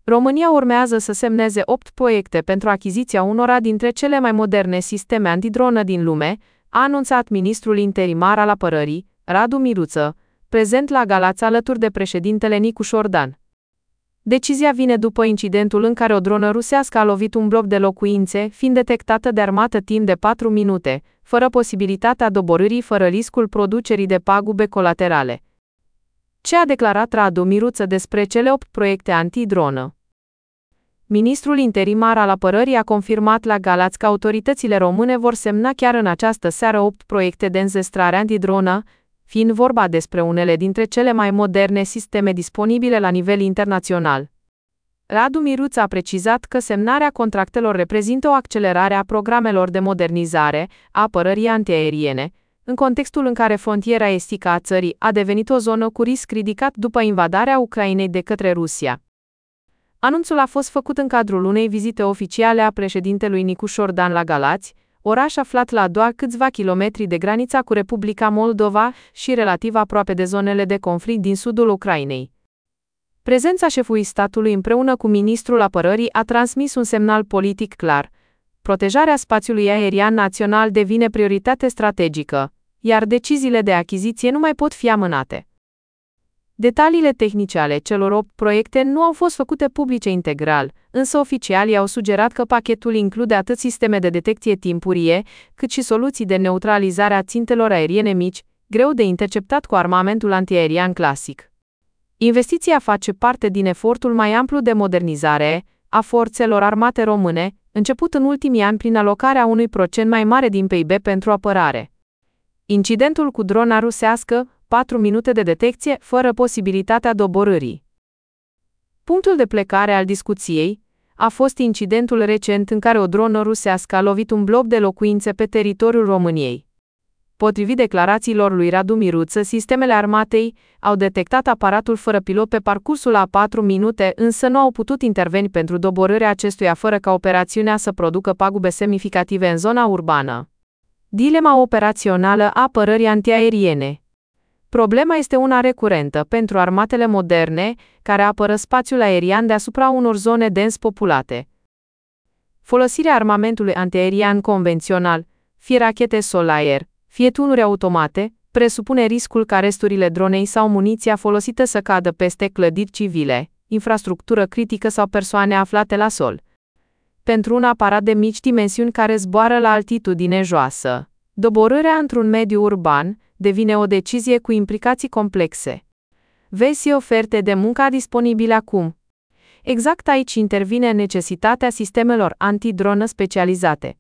România urmează să semneze 8 proiecte pentru achiziția unora dintre cele mai moderne sisteme antidronă din lume, a anunțat ministrul interimar al apărării, Radu Miruță, prezent la Galați alături de președintele Nicu Șordan. Decizia vine după incidentul în care o dronă rusească a lovit un bloc de locuințe, fiind detectată de armată timp de 4 minute, fără posibilitatea doborârii, fără riscul producerii de pagube colaterale. Ce a declarat Radu Miruță despre cele 8 proiecte antidronă? Ministrul interimar al apărării a confirmat la Galați că autoritățile române vor semna chiar în această seară 8 proiecte de înzestrare antidronă, fiind vorba despre unele dintre cele mai moderne sisteme disponibile la nivel internațional. Radu Miruță a precizat că semnarea contractelor reprezintă o accelerare a programelor de modernizare a apărării antiaeriene, în contextul în care frontiera estică a țării a devenit o zonă cu risc ridicat după invadarea Ucrainei de către Rusia. Anunțul a fost făcut în cadrul unei vizite oficiale a președintelui Nicu Șordan la Galați, oraș aflat la doar câțiva kilometri de granița cu Republica Moldova și relativ aproape de zonele de conflict din sudul Ucrainei. Prezența șefului statului împreună cu ministrul apărării a transmis un semnal politic clar. Protejarea spațiului aerian național devine prioritate strategică, iar deciziile de achiziție nu mai pot fi amânate. Detaliile tehnice ale celor 8 proiecte nu au fost făcute publice integral, însă oficialii au sugerat că pachetul include atât sisteme de detecție timpurie, cât și soluții de neutralizare a țintelor aeriene mici, greu de interceptat cu armamentul antiaerian clasic. Investiția face parte din efortul mai amplu de modernizare a forțelor armate române, început în ultimii ani prin alocarea unui procent mai mare din PIB pentru apărare. Incidentul cu drona rusească, 4 minute de detecție, fără posibilitatea doborârii. Punctul de plecare al discuției a fost incidentul recent în care o dronă rusească a lovit un bloc de locuințe pe teritoriul României. Potrivit declarațiilor lui Radu Miruță, sistemele armatei au detectat aparatul fără pilot pe parcursul a 4 minute, însă nu au putut interveni pentru doborârea acestuia fără ca operațiunea să producă pagube semnificative în zona urbană. Dilema operațională a apărării antiaeriene. Problema este una recurentă pentru armatele moderne, care apără spațiul aerian deasupra unor zone dens populate. Folosirea armamentului antiaerian convențional, fie rachete sol-aer, fie tunuri automate, presupune riscul ca resturile dronei sau muniția folosită să cadă peste clădiri civile, infrastructură critică sau persoane aflate la sol. Pentru un aparat de mici dimensiuni care zboară la altitudine joasă, doborârea într-un mediu urban devine o decizie cu implicații complexe. Vezi oferte de muncă disponibile acum. Exact aici intervine necesitatea sistemelor antidronă specializate.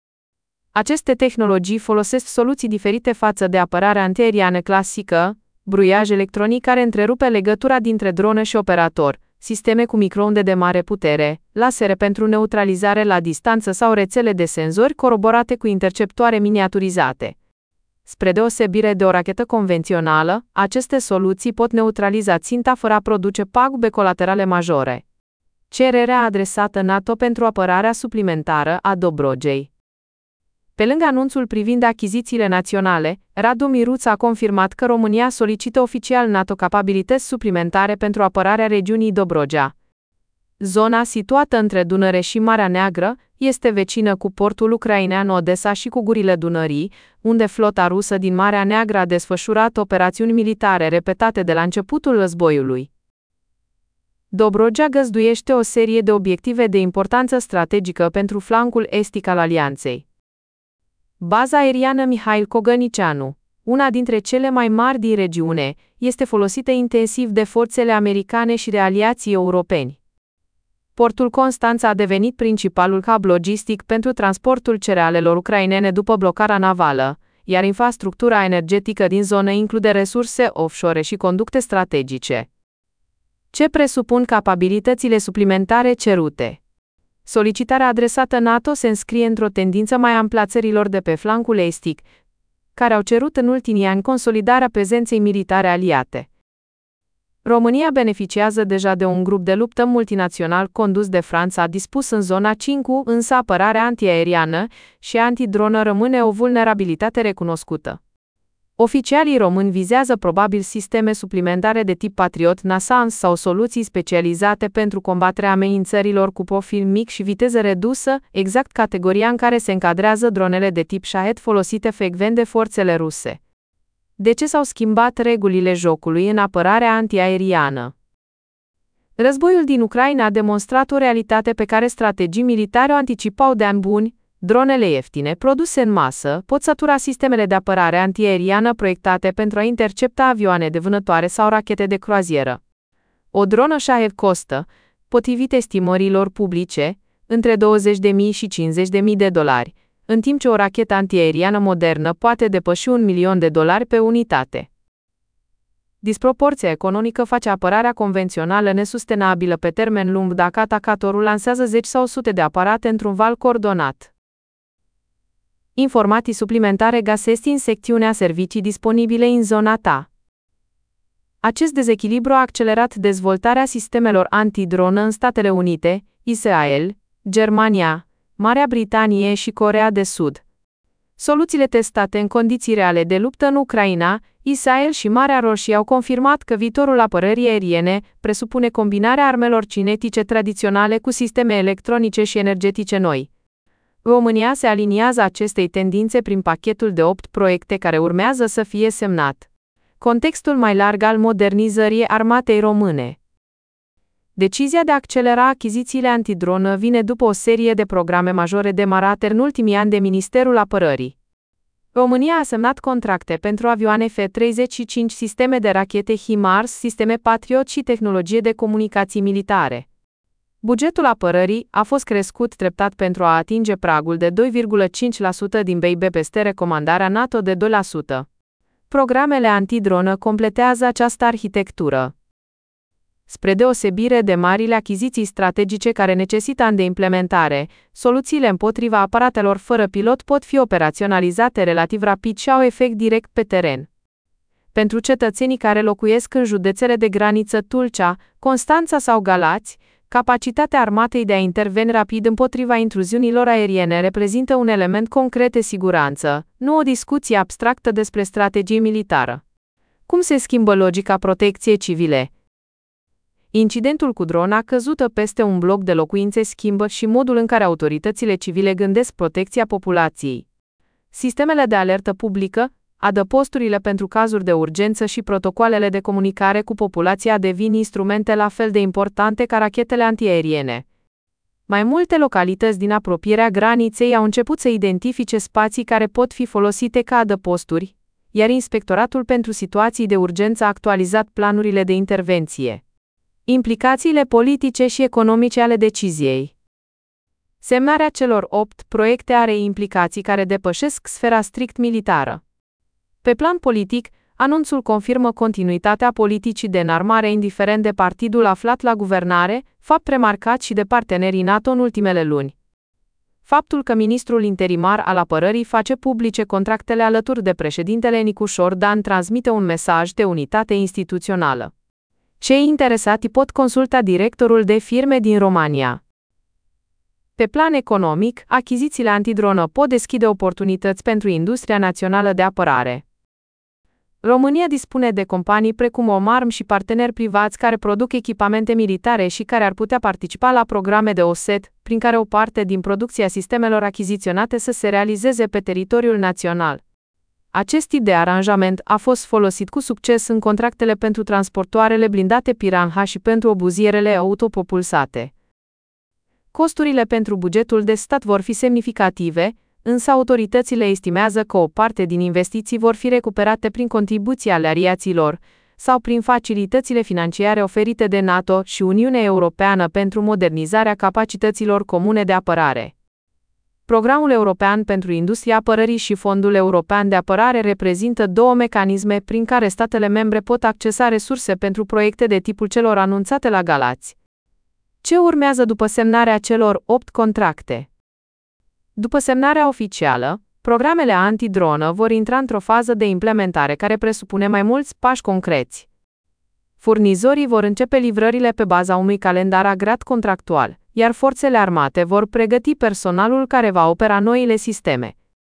Aceste tehnologii folosesc soluții diferite față de apărarea antiaeriană clasică, bruiaj electronic care întrerupe legătura dintre dronă și operator, sisteme cu microunde de mare putere, lasere pentru neutralizare la distanță sau rețele de senzori coroborate cu interceptoare miniaturizate. Spre deosebire de o rachetă convențională, aceste soluții pot neutraliza ținta fără a produce pagube colaterale majore. Cererea adresată NATO pentru apărarea suplimentară a Dobrogei. Pe lângă anunțul privind achizițiile naționale, Radu Miruță a confirmat că România solicită oficial NATO capabilități suplimentare pentru apărarea regiunii Dobrogea. Zona situată între Dunăre și Marea Neagră este vecină cu portul ucrainean Odessa și cu gurile Dunării, unde flota rusă din Marea Neagră a desfășurat operațiuni militare repetate de la începutul războiului. Dobrogea găzduiește o serie de obiective de importanță strategică pentru flancul estic al alianței. Baza aeriană Mihail Cogălnicianu, una dintre cele mai mari din regiune, este folosită intensiv de forțele americane și de aliații europeni. Portul Constanța a devenit principalul hub logistic pentru transportul cerealelor ucrainene după blocarea navală, iar infrastructura energetică din zonă include resurse offshore și conducte strategice. Ce presupun capabilitățile suplimentare cerute? Solicitarea adresată NATO se înscrie într-o tendință mai amplă a țărilor de pe flancul estic, care au cerut în ultimii ani consolidarea prezenței militare aliate. România beneficiază deja de un grup de luptă multinațional condus de Franța dispus în zona 5, însă apărarea antiaeriană și antidronă rămâne o vulnerabilitate recunoscută. Oficialii români vizează probabil sisteme suplimentare de tip Patriot, NASAMS sau soluții specializate pentru combaterea amenințărilor cu profil mic și viteză redusă, exact categoria în care se încadrează dronele de tip Shahed folosite frecvent de forțele ruse. De ce s-au schimbat regulile jocului în apărarea antiaeriană? Războiul din Ucraina a demonstrat o realitate pe care strategii militare o anticipau de ani buni. Dronele ieftine, produse în masă, pot satura sistemele de apărare antiaeriană proiectate pentru a intercepta avioane de vânătoare sau rachete de croazieră. O dronă Shahed costă, potrivit estimărilor publice, între $20.000 și $50.000, în timp ce o rachetă antiaeriană modernă poate depăși $1.000.000 pe unitate. Disproporția economică face apărarea convențională nesustenabilă pe termen lung dacă atacatorul lansează 10 sau sute de aparate într-un val coordonat. Informații suplimentare găsești în secțiunea Servicii disponibile în zona ta. Acest dezechilibru a accelerat dezvoltarea sistemelor antidronă în Statele Unite, Israel, Germania, Marea Britanie și Coreea de Sud. Soluțiile testate în condiții reale de luptă în Ucraina, Israel și Marea Roșie au confirmat că viitorul apărării aeriene presupune combinarea armelor cinetice tradiționale cu sisteme electronice și energetice noi. România se aliniază acestei tendințe prin pachetul de 8 proiecte care urmează să fie semnat. Contextul mai larg al modernizării armatei române. Decizia de a accelera achizițiile antidronă vine după o serie de programe majore demarate în ultimii ani de Ministerul Apărării. România a semnat contracte pentru avioane F-35, sisteme de rachete HIMARS, sisteme Patriot și tehnologie de comunicații militare. Bugetul apărării a fost crescut treptat pentru a atinge pragul de 2,5% din PIB peste recomandarea NATO de 2%. Programele antidronă completează această arhitectură. Spre deosebire de marile achiziții strategice care necesită ani de implementare, soluțiile împotriva aparatelor fără pilot pot fi operaționalizate relativ rapid și au efect direct pe teren. Pentru cetățenii care locuiesc în județele de graniță Tulcea, Constanța sau Galați, capacitatea armatei de a interveni rapid împotriva intruziunilor aeriene reprezintă un element concret de siguranță, nu o discuție abstractă despre strategie militară. Cum se schimbă logica protecției civile? Incidentul cu drona căzută peste un bloc de locuințe schimbă și modul în care autoritățile civile gândesc protecția populației. Sistemele de alertă publică, adăposturile pentru cazuri de urgență și protocoalele de comunicare cu populația devin instrumente la fel de importante ca rachetele antiaeriene. Mai multe localități din apropierea graniței au început să identifice spații care pot fi folosite ca adăposturi, iar Inspectoratul pentru Situații de Urgență a actualizat planurile de intervenție. Implicațiile politice și economice ale deciziei. Semnarea celor 8 proiecte are implicații care depășesc sfera strict militară. Pe plan politic, anunțul confirmă continuitatea politicii de înarmare indiferent de partidul aflat la guvernare, fapt remarcat și de partenerii NATO în ultimele luni. Faptul că ministrul interimar al apărării face publice contractele alături de președintele Nicușor Dan transmite un mesaj de unitate instituțională. Cei interesati pot consulta directorul de firme din România. Pe plan economic, achizițiile antidronă pot deschide oportunități pentru industria națională de apărare. România dispune de companii precum OMARM și parteneri privați care produc echipamente militare și care ar putea participa la programe de OSET, prin care o parte din producția sistemelor achiziționate să se realizeze pe teritoriul național. Acest tip de aranjament a fost folosit cu succes în contractele pentru transportoarele blindate Piranha și pentru obuzierele autopropulsate. Costurile pentru bugetul de stat vor fi semnificative, însă autoritățile estimează că o parte din investiții vor fi recuperate prin contribuții ale aliaților sau prin facilitățile financiare oferite de NATO și Uniunea Europeană pentru modernizarea capacităților comune de apărare. Programul European pentru Industria Apărării și Fondul European de Apărare reprezintă două mecanisme prin care statele membre pot accesa resurse pentru proiecte de tipul celor anunțate la Galați. Ce urmează după semnarea celor 8 contracte? După semnarea oficială, programele antidronă vor intra într-o fază de implementare care presupune mai mulți pași concreți. Furnizorii vor începe livrările pe baza unui calendar agreat contractual, iar forțele armate vor pregăti personalul care va opera noile sisteme.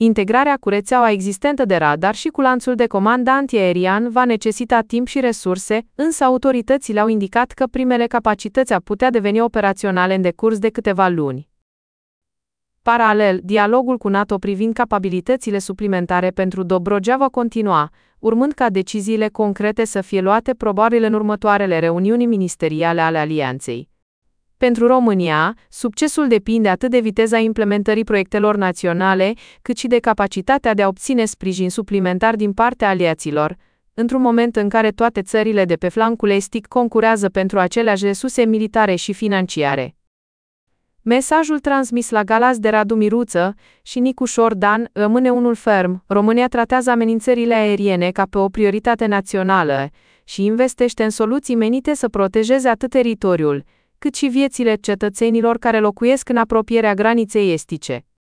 Integrarea cu rețeaua existentă de radar și cu lanțul de comandă antiaerian va necesita timp și resurse, însă autoritățile au indicat că primele capacități ar putea deveni operaționale în decurs de câteva luni. Paralel, dialogul cu NATO privind capabilitățile suplimentare pentru Dobrogea va continua, urmând ca deciziile concrete să fie luate probabil în următoarele reuniuni ministeriale ale alianței. Pentru România, succesul depinde atât de viteza implementării proiectelor naționale, cât și de capacitatea de a obține sprijin suplimentar din partea aliaților, într-un moment în care toate țările de pe flancul estic concurează pentru aceleași resurse militare și financiare. Mesajul transmis la Galați de Radu Miruță și Nicu Șordan rămâne unul ferm: România tratează amenințările aeriene ca pe o prioritate națională și investește în soluții menite să protejeze atât teritoriul, cât și viețile cetățenilor care locuiesc în apropierea graniței estice.